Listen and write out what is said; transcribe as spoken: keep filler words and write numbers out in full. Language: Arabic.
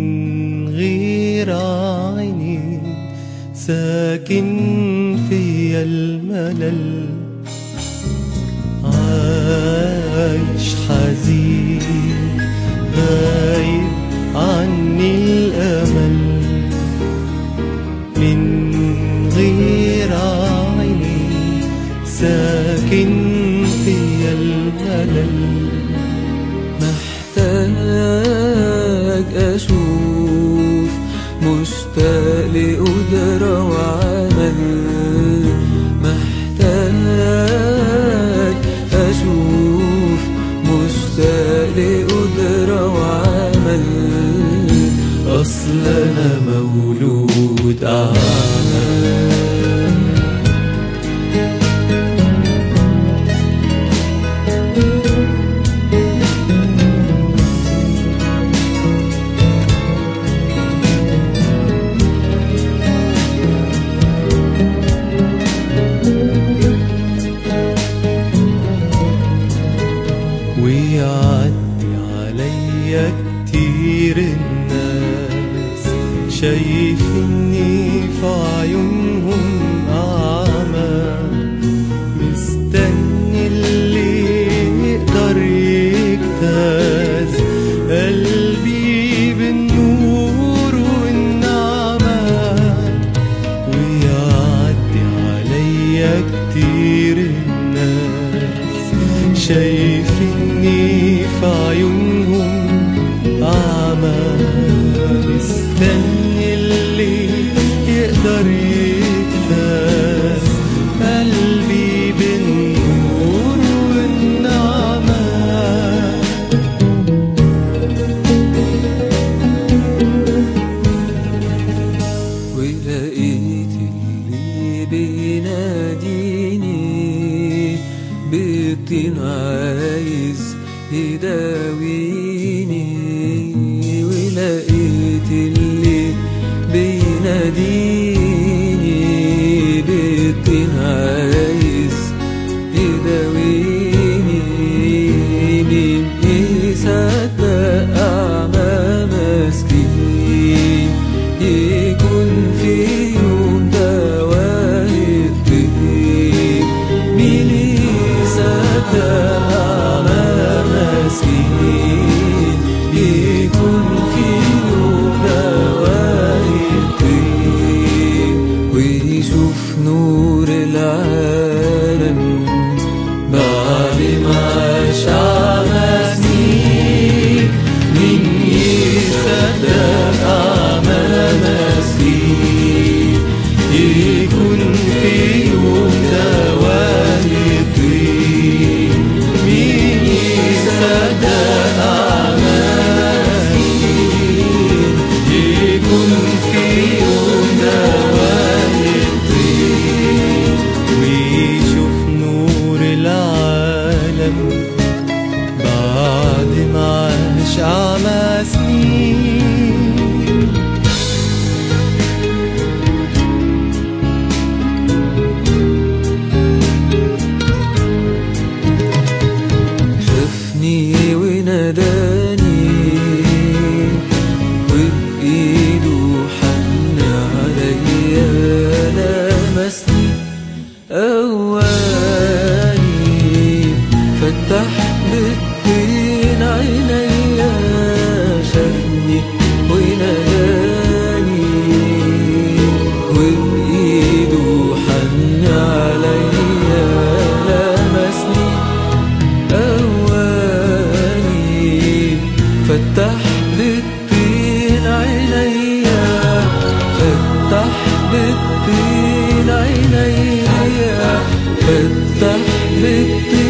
غير عيني ساكن فيا الملل، عايش حزين غايب عني الأمل. من غير عيني ساكن فيا الملل، محتاج أشوف، مشتاق لقدرة وعمل. محتاج أشوف، مشتاق لقدرة وعمل. أصل أنا مولود أعمى. ويعدي عليا كتير الناس شايفني في عيونهم أعمى، مستني اللي يقدر يجتاز قلبي بالنور والنعمة. ويعدي عليا كتير الناس شايفني في عيونهم أعمى، مستني اللي يقدر يجتاز قلبي بالنور والنعمة. ولقيت اللي بيناديني بطين عايز يداويني. ولقيت اللي بيناديني بطين عايز يداويني. مين يصدق أعمى مسكين يكون في يوم دواء الطبيب؟ مين يصدق أعمى مسكين يكون في يوم دواء الطبيب؟ ويشوف نور العالم بعد ما عاش أعمى سنين. مين يصدق أعمى مسكين يكون في يوم دواء الطبيب؟ مين يصدق أعمى مسكين يكون في يوم دواء الطبيب؟ ويشوف نور العالم بعد ما عاش أعمى سنين. شافني وناداني وبإيده حن عليا، لمسني قواني فتح بالطين عينيا. شافني وناداني وبإيده حن عليا، لمسني قواني فتح بالطين عينيا. فتح بالطين عينيا، فتح بالطين